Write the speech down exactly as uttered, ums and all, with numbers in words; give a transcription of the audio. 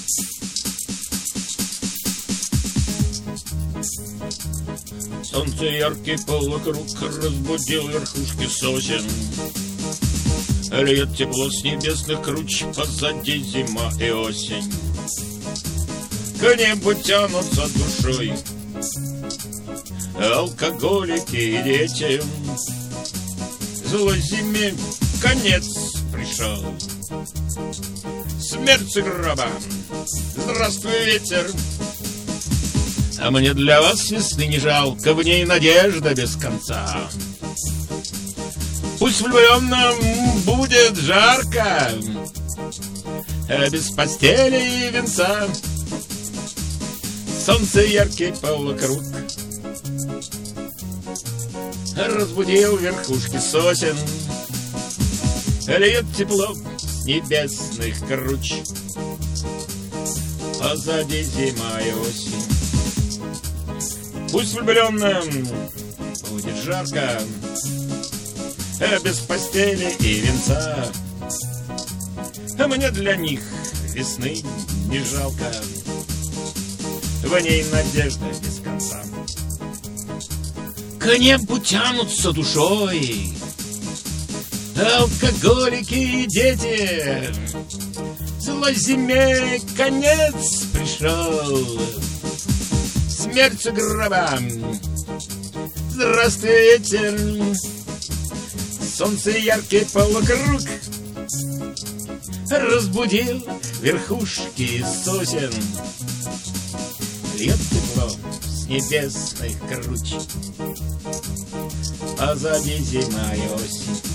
Солнце яркий полукруг разбудил верхушки сосен. Льет тепло с небесных круч, позади зима и осень. К небу тянутся душой алкоголики и дети. Злой зиме конец пришел, смерть и гроба. Здравствуй, ветер. А мне для вас весны не жалко, в ней надежда без конца. Пусть влюбленным будет жарко, без постели и венца. Солнце яркий полукруг разбудил верхушки сосен. Льет тепло с небесных круч, позади зима и осень. Пусть влюбленным будет жарко, без постели и венца. А мне для них весны не жалко, в ней надежда без конца. К небу тянутся душой алкоголики и дети. Злой зиме конец пришел, смерть и гроба. Здравствуй, ветер. Солнце яркий полукруг разбудил верхушки сосен. Льет тепло с небесных круч, позади зима и осень.